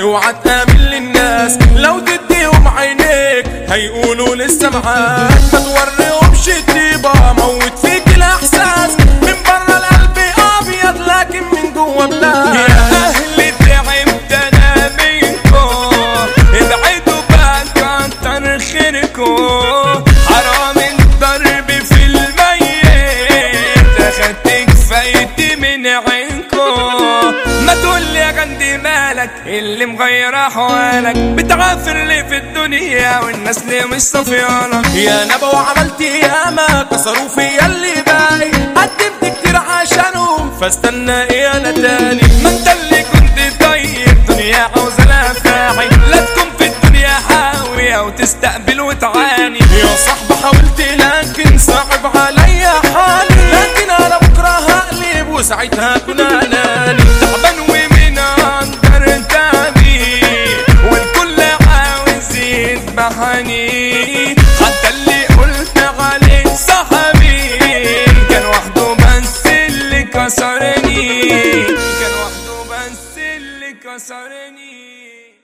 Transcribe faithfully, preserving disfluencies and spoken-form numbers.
اوعى تآمن للناس لو تديهم عينيك هيقولوا لسه معاك. ما توريهمش الطيبة موت فيك الاحساس، من برا القلب ابيض لكن من جوا بلاك. يا اهل تعبت انا منكم، ابعدوا بقى كتر خيركم. حرام الضرب في الميت، اخدت كفايتي من عينكم. ما تقولي يا غندي مالك اللي مغير احوالك، بتعافر لي في الدنيا والناس ليه مش صفيانك. يا نبا وعملت ياما كسروا فيا اللي باقي، قدمت كتير عشانهم فاستنى ايه انا تاني. ما انت اللي كنت طيب، دنيا عاوزة لها فاعل، لا تكون في الدنيا حاوية وتستقبل وتعاني. يا صاحبي حاولت لكن صعب عليا حالي، لكن انا بكره هقلب وساعتها اكون اناني. تعبان ومن اندر تاني، والكل عاوز يذبحني.